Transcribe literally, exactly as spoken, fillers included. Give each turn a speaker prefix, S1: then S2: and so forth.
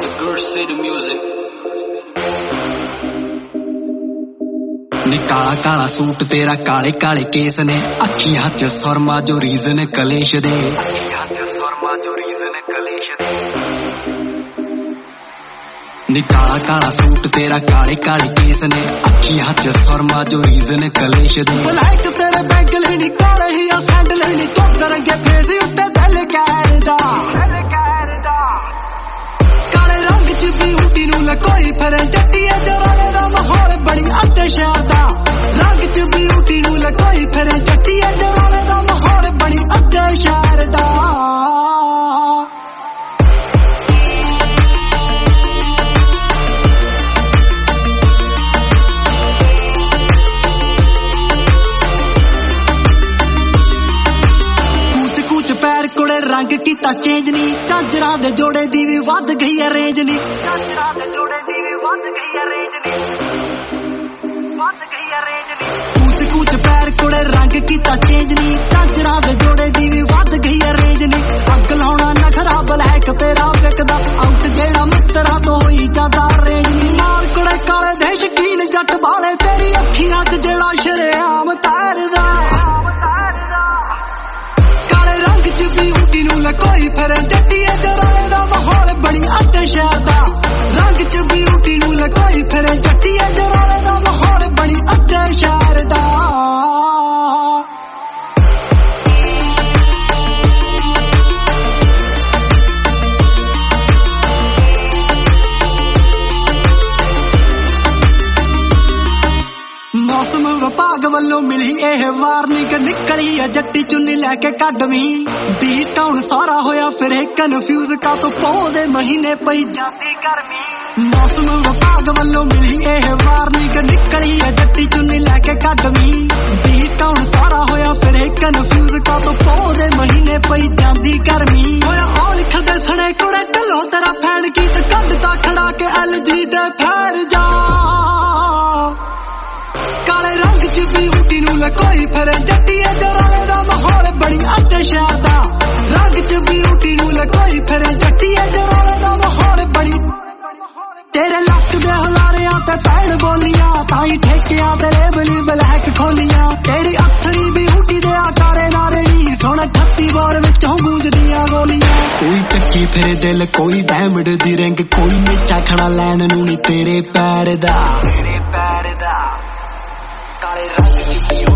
S1: Good City Music.
S2: नी काला काला suit तेरा काले काले केस ने अखियां च सुरमा जो रीजन कलेश दे अखियां च सुरमा जो रीजन कलेश दे नी काला काला सूट तेरा काले काले केस ने अखियां च सुरमा जो रीजन कलेश दे लाइक तेरे बैंगल नी काले ही आ सैंडल नी तो तरंगे फेस उत्ते दिल कहदा दिल कहदा काले रंग च ब्यूटी नू लकोई फिरे जट्टिए जराने दा माहौल बड़ी अते शहर दा रंग च ब्यूटी नू लकोई फिरे जट्टिए जराने दा माहौल बड़ी अते शहर दा रंग कीता चेंज नी झांजरा दे जोड़े दी भी वध गई है रेंज नी झांजरा दे जोड़े दी भी वध गई है रेंज नी वध गई है रेंज नी कूच कूच पैर कोड़े रंग कीता चेंज नी झांजरा दे जोड़े दी भी वध गई है रेंज नी अग लाउणा नखरा ब्लैक तेरा विकदा आउट जेड़ा मित्रा तो होई जादा रेंज नी मार कोड़े काले दे शकीन जट वाले तेरी अखियां च जेड़ा शरेआम तैरदा कोई फिर जट्टिए जराने दा माहौल बड़ी अते शहर दा रंग च ब्यूटी नू लकोई फिर जट्टिए जराने दा माहौल बड़ी अते शहर दा मौसम विभाग वालों मिली यह वार्निंग निकली है जट्टी चुन्नी लैके कड़वी बी टाउन सारा होया फिर कन्फ्यूज का तो पौधे महीने पई जाती गर्मी मौसम विभाग वालों मिली यह वार्निंग निकली है जट्टी चुन्नी लैके कड़वी बी टाउन सारा होया फिर कन्फ्यूज का तो पौधे महीने पई जाती गर्मी होया आ लिखदे सने कुड़े ढलो तेरा फैन की ते कड्डदा खड़ा के एल जी दे फैर जा काले रंग च ब्यूटी नू लकोई फिरे जट्टिए जराने दा माहौल बड़ी अते शहर दा रंग च ब्यूटी नू लकोई फिरे जट्टिए जराने दा माहौल बड़ी तेरे लक दे हलारियां ते पैण बोलियां ताई ठेकियां ते लेबली ब्लैक खोलियां तेरी अखरी ब्यूटी दे आकारे नारेनी सोना ठत्ती बोर विचों गूंजदियां गोलियां कोई चक्की फिरे दिल कोई डायमंड दी रिंग कोई नीचा खड़ा लैन नू नी तेरे पैर दा तेरे पैर दा काले रंग च